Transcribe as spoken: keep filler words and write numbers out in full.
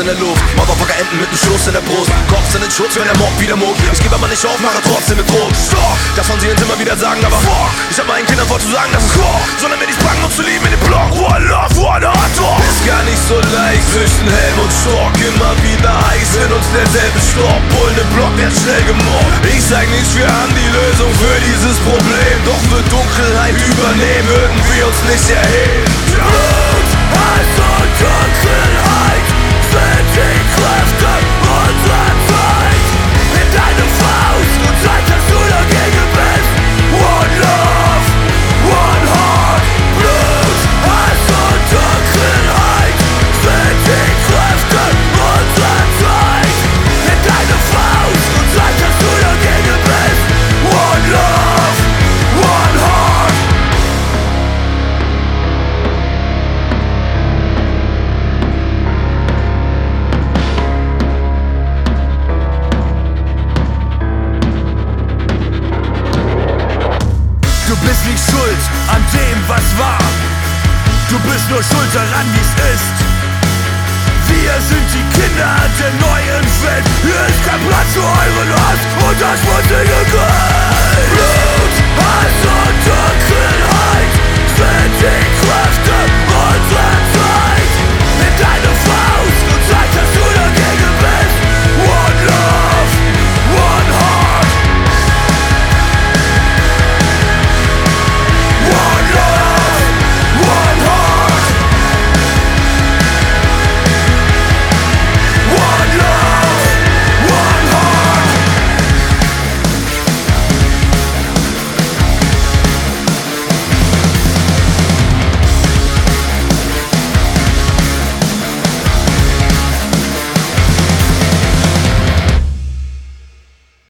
in der Luft. Motherfucker enden mit nem Schuss in der Brust. Kopf in den Schutz, wenn der Mob wieder muckt. Ich gebe aber nicht auf, mache trotzdem mit Druck. Stopp, das von sie uns immer wieder sagen, aber fuck. Ich hab meinen Kindern vorzusagen, dass es fuck, sondern mir nicht packen und zu lieben in den Block. One love, one hard talk. Ist gar nicht so leicht zwischen Helm und Stock. Immer wieder heiß in uns derselbe Stopp. Bullen im Block wird schnell gemobbt. Ich sag nicht, wir haben die Lösung für dieses Problem. Doch wird Dunkelheit übernehmen, würden wir uns nicht erheben. Blut, Hass und Dunkelheit.